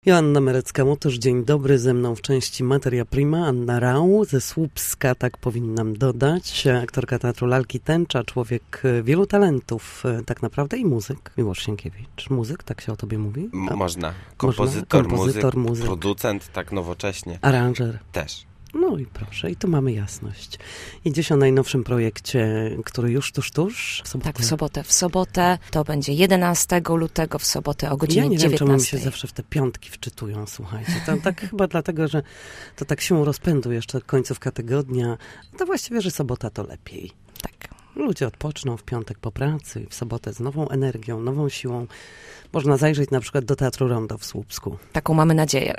Joanna Merecka-Motysz, dzień dobry, ze mną w części Materia Prima, Anna Rau ze Słupska, tak powinnam dodać, aktorka teatru Lalki Tęcza, człowiek wielu talentów, tak naprawdę i muzyk, Miłosz Sienkiewicz. Muzyk, tak się o tobie mówi? Można. Kompozytor, muzyk, producent, tak nowocześnie. Aranżer. Też. No i proszę, i tu mamy jasność. I dziś o najnowszym projekcie, który już tuż, w sobotę. Tak, w sobotę to będzie 11 lutego, w sobotę o godzinie 19. Ja nie wiem, czemu mi się zawsze w te piątki wczytują, słuchajcie. To tak chyba dlatego, że to tak siłą rozpędu jeszcze końcówka tygodnia. To właściwie, że sobota to lepiej. Tak. Ludzie odpoczną w piątek po pracy, w sobotę z nową energią, nową siłą. Można zajrzeć na przykład do Teatru Rondo w Słupsku. Taką mamy nadzieję.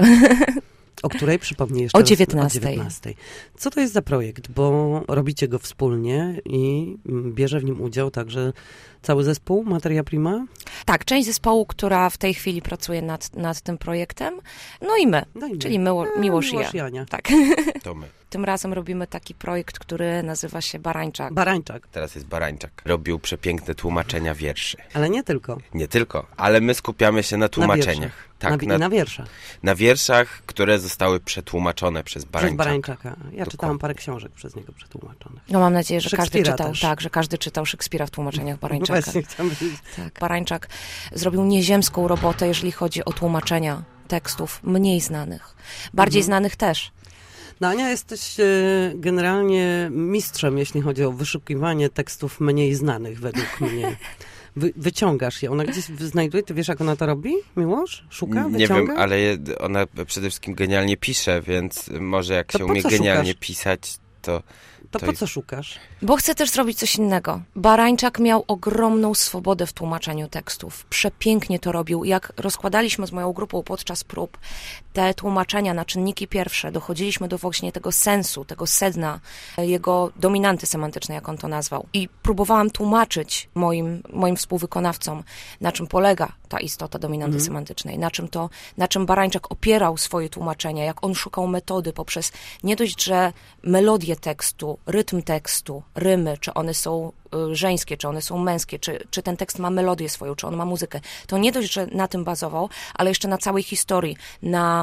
O której przypomnę jeszcze o raz, 19. O 19. Co to jest za projekt? Bo robicie go wspólnie i bierze w nim udział także cały zespół Materia Prima? Tak, część zespołu, która w tej chwili pracuje nad tym projektem. No i my, czyli Miłosz i ja. Ania. Tak. To my. Tym razem robimy taki projekt, który nazywa się Barańczak. Barańczak. Teraz jest Barańczak. Robił przepiękne tłumaczenia wierszy. Ale nie tylko. Nie tylko, ale my skupiamy się na tłumaczeniach. Na wierszach. Na wierszach, które zostały przetłumaczone przez Barańczaka. Przez Barańczaka. Ja czytałam parę książek przez niego przetłumaczonych. No mam nadzieję, że każdy czytał. Też. Tak, że każdy czytał Szekspira w tłumaczeniach Barańczaka. No właśnie chciałam powiedzieć. Tak. Barańczak zrobił nieziemską robotę, jeżeli chodzi o tłumaczenia tekstów mniej znanych. Bardziej znanych też. No Ania, jesteś generalnie mistrzem, jeśli chodzi o wyszukiwanie tekstów mniej znanych, według mnie. Wyciągasz je. Ona gdzieś znajduje? Ty wiesz, jak ona to robi? Miłosz? Szuka? Wyciąga? Nie wiem, ale ona przede wszystkim genialnie pisze, więc może jak to się umie genialnie pisać, to po co szukasz? Bo chcę też zrobić coś innego. Barańczak miał ogromną swobodę w tłumaczeniu tekstów. Przepięknie to robił. Jak rozkładaliśmy z moją grupą podczas prób te tłumaczenia na czynniki pierwsze, dochodziliśmy do właśnie tego sensu, tego sedna, jego dominanty semantycznej, jak on to nazwał. I próbowałam tłumaczyć moim współwykonawcom, na czym polega ta istota dominanty semantycznej, na czym Barańczak opierał swoje tłumaczenia, jak on szukał metody poprzez nie dość, że melodię tekstu, rytm tekstu, rymy, czy one są żeńskie, czy one są męskie, czy ten tekst ma melodię swoją, czy on ma muzykę. To nie dość, że na tym bazował, ale jeszcze na całej historii, na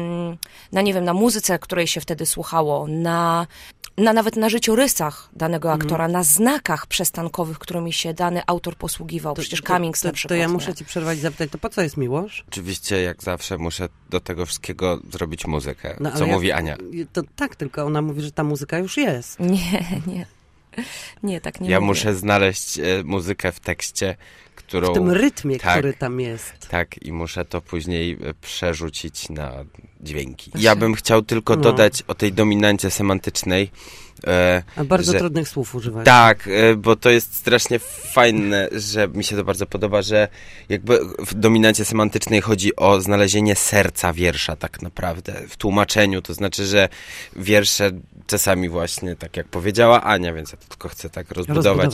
nie wiem, na muzyce, której się wtedy słuchało, nawet na życiorysach danego aktora, na znakach przestankowych, którymi się dany autor posługiwał. Przecież Cummings na przykład. To ja muszę ci przerwać i zapytać, to po co jest Miłosz? Oczywiście, jak zawsze, muszę do tego wszystkiego zrobić muzykę, co mówi Ania. To tak, tylko ona mówi, że ta muzyka już jest. Nie, tak nie Ja mówię. muszę znaleźć muzykę w tekście, którą... W tym rytmie, który tam jest. Tak, i muszę to później przerzucić na dźwięki. Ja bym chciał tylko dodać o tej dominancie semantycznej. A bardzo trudnych słów używać. Tak, bo to jest strasznie fajne, że mi się to bardzo podoba, że jakby w dominancie semantycznej chodzi o znalezienie serca wiersza tak naprawdę w tłumaczeniu. To znaczy, że wiersze czasami właśnie, tak jak powiedziała Ania, więc ja to tylko chcę tak rozbudować.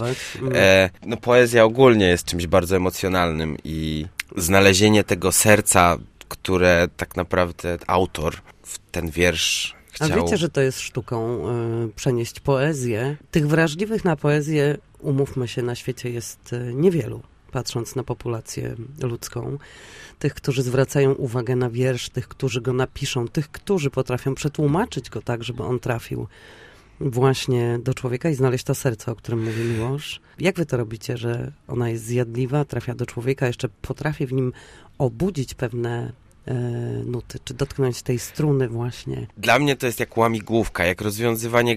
No poezja ogólnie jest czymś bardzo emocjonalnym i znalezienie tego serca, które tak naprawdę autor w ten wiersz chciał... A wiecie, że to jest sztuką przenieść poezję? Tych wrażliwych na poezję, umówmy się, na świecie jest niewielu, patrząc na populację ludzką. Tych, którzy zwracają uwagę na wiersz, tych, którzy go napiszą, tych, którzy potrafią przetłumaczyć go tak, żeby on trafił właśnie do człowieka i znaleźć to serce, o którym mówi Miłosz. Jak wy to robicie, że ona jest zjadliwa, trafia do człowieka, jeszcze potrafi w nim obudzić pewne nuty, czy dotknąć tej struny właśnie? Dla mnie to jest jak łamigłówka, jak rozwiązywanie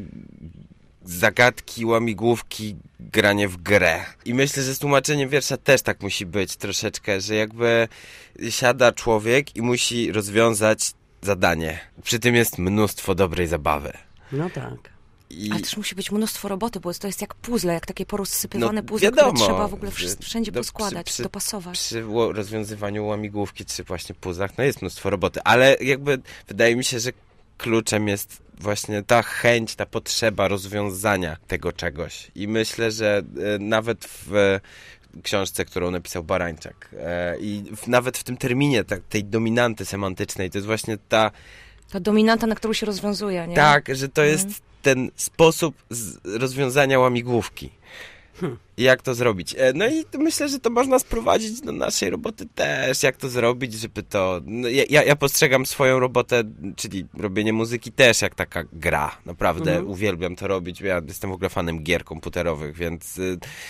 zagadki, łamigłówki, granie w grę. I myślę, że z tłumaczeniem wiersza też tak musi być troszeczkę, że jakby siada człowiek i musi rozwiązać zadanie. Przy tym jest mnóstwo dobrej zabawy. No tak. Ale też musi być mnóstwo roboty, bo to jest jak puzzle, jak takie porozsypywane puzzle, które trzeba w ogóle wszędzie poskładać, dopasować. Przy rozwiązywaniu łamigłówki, czy właśnie puzzlach, no jest mnóstwo roboty, ale jakby wydaje mi się, że kluczem jest właśnie ta chęć, ta potrzeba rozwiązania tego czegoś. I myślę, że nawet w książce, którą napisał Barańczak i nawet w tym terminie tej dominanty semantycznej, to jest właśnie ta dominanta, na którą się rozwiązuje, nie? Tak, że to jest ten sposób rozwiązania łamigłówki. Jak to zrobić? No i myślę, że to można sprowadzić do naszej roboty też. Jak to zrobić, żeby to... No ja postrzegam swoją robotę, czyli robienie muzyki też jak taka gra. Naprawdę uwielbiam to robić. Ja jestem w ogóle fanem gier komputerowych, więc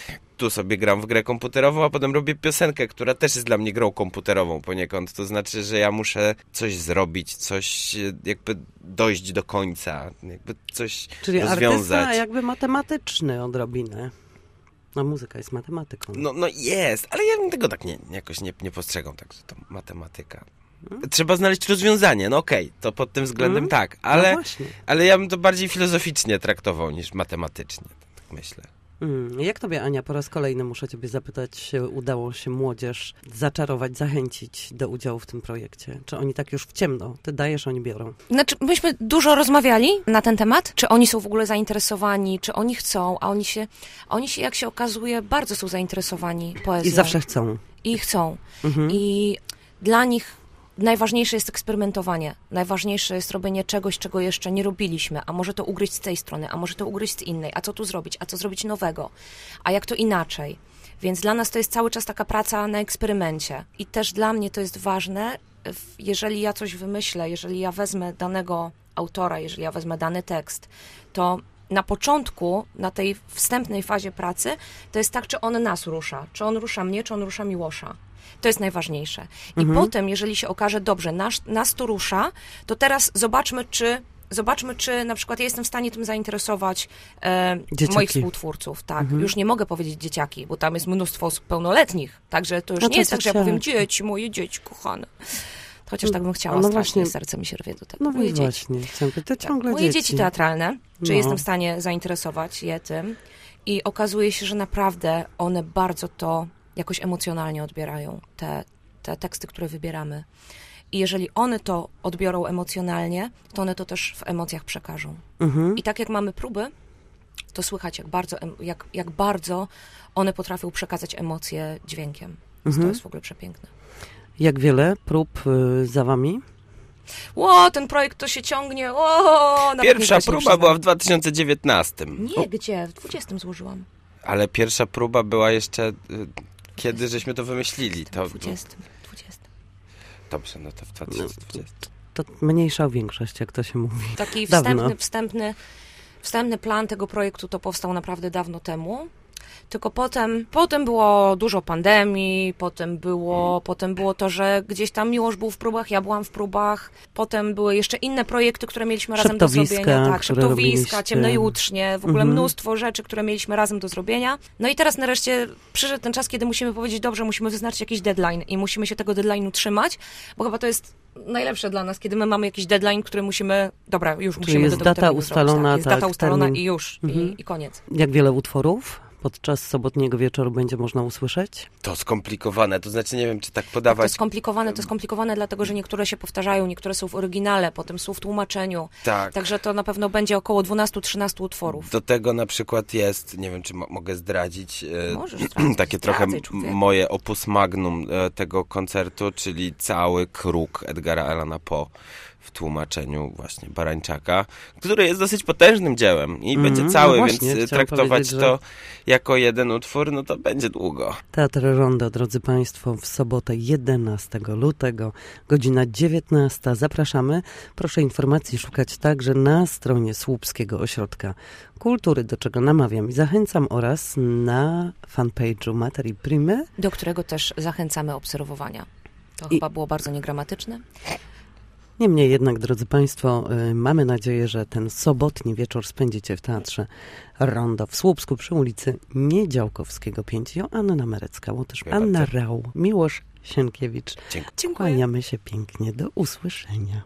tu sobie gram w grę komputerową, a potem robię piosenkę, która też jest dla mnie grą komputerową poniekąd. To znaczy, że ja muszę coś zrobić, coś jakby dojść do końca, jakby coś Czyli rozwiązać. artysta jakby matematyczny odrobinę. No muzyka jest matematyką. No jest, ale ja bym tego tak jakoś nie postrzegam, tak, że to matematyka. Trzeba znaleźć rozwiązanie, no okej, to pod tym względem tak, ale ja bym to bardziej filozoficznie traktował niż matematycznie, tak myślę. Jak tobie, Ania, po raz kolejny muszę ciebie zapytać, udało się młodzież zaczarować, zachęcić do udziału w tym projekcie? Czy oni tak już w ciemno, ty dajesz, oni biorą? Znaczy, myśmy dużo rozmawiali na ten temat, czy oni są w ogóle zainteresowani, czy oni chcą, a oni się, jak się okazuje, bardzo są zainteresowani poezją. I zawsze chcą. I chcą. I dla nich najważniejsze jest eksperymentowanie. Najważniejsze jest robienie czegoś, czego jeszcze nie robiliśmy. A może to ugryźć z tej strony, a może to ugryźć z innej. A co tu zrobić? A co zrobić nowego? A jak to inaczej? Więc dla nas to jest cały czas taka praca na eksperymencie. I też dla mnie to jest ważne, jeżeli ja coś wymyślę, jeżeli ja wezmę danego autora, jeżeli ja wezmę dany tekst, to na początku, na tej wstępnej fazie pracy, to jest tak, czy on nas rusza. Czy on rusza mnie, czy on rusza Miłosza. To jest najważniejsze. I potem, jeżeli się okaże, dobrze, nas to rusza, to teraz zobaczmy, czy na przykład ja jestem w stanie tym zainteresować moich współtwórców. Tak, już nie mogę powiedzieć dzieciaki, bo tam jest mnóstwo osób pełnoletnich. Także to już nie jest tak, że ja powiem dzieci, moje dzieci kochane. Chociaż tak bym chciała, strasznie serce mi się rwie do tego. No moje właśnie, moje dzieci teatralne, czy jestem w stanie zainteresować je tym i okazuje się, że naprawdę one bardzo to jakoś emocjonalnie odbierają, te teksty, które wybieramy. I jeżeli one to odbiorą emocjonalnie, to one to też w emocjach przekażą. I tak jak mamy próby, to słychać, jak bardzo one potrafią przekazać emocje dźwiękiem. Więc to jest w ogóle przepiękne. Jak wiele prób za wami? Ten projekt to się ciągnie. Pierwsza próba była w 2019. Nie, gdzie? W 20 złożyłam. Ale pierwsza próba była jeszcze... Kiedy żeśmy to wymyślili? W 20. Dobrze, no to w 2020. To mniejsza o większość, jak to się mówi. Taki wstępny plan tego projektu to powstał naprawdę dawno temu. Tylko potem było dużo pandemii, potem było to, że gdzieś tam Miłosz był w próbach, ja byłam w próbach, potem były jeszcze inne projekty, które mieliśmy razem do zrobienia. Tak, Szeptowiska, Ciemne Jutrznie, w ogóle mnóstwo rzeczy, które mieliśmy razem do zrobienia. No i teraz nareszcie przyszedł ten czas, kiedy musimy powiedzieć, dobrze, musimy wyznaczyć jakiś deadline i musimy się tego deadline'u trzymać, bo chyba to jest najlepsze dla nas, kiedy my mamy jakiś deadline, który musimy, musimy jest do tego data ustalona, jest data ustalona i już, i koniec. Jak wiele utworów podczas sobotniego wieczoru będzie można usłyszeć? To skomplikowane, to znaczy nie wiem, czy tak podawać... To skomplikowane, dlatego, że niektóre się powtarzają, niektóre są w oryginale, potem są w tłumaczeniu. Tak. Także to na pewno będzie około 12-13 utworów. Do tego na przykład jest, nie wiem, czy mogę zdradzić, Możesz zdradzić, takie trochę moje opus magnum tego koncertu, czyli cały kruk Edgara Allana Poe w tłumaczeniu właśnie Barańczaka, który jest dosyć potężnym dziełem i będzie cały, więc traktować to jako jeden utwór, no to będzie długo. Teatr Rondo, drodzy Państwo, w sobotę 11 lutego, godzina 19. Zapraszamy. Proszę informacji szukać także na stronie Słupskiego Ośrodka Kultury, do czego namawiam i zachęcam, oraz na fanpage'u Materii Primy, do którego też zachęcamy obserwowania. To chyba było bardzo niegramatyczne. Niemniej jednak, drodzy Państwo, mamy nadzieję, że ten sobotni wieczór spędzicie w Teatrze Rondo w Słupsku przy ulicy Niedziałkowskiego 5. Joanna Merecka, Łotysz, Anna Rau, Miłosz Sienkiewicz. Dziękuję. Kłaniamy się pięknie. Do usłyszenia.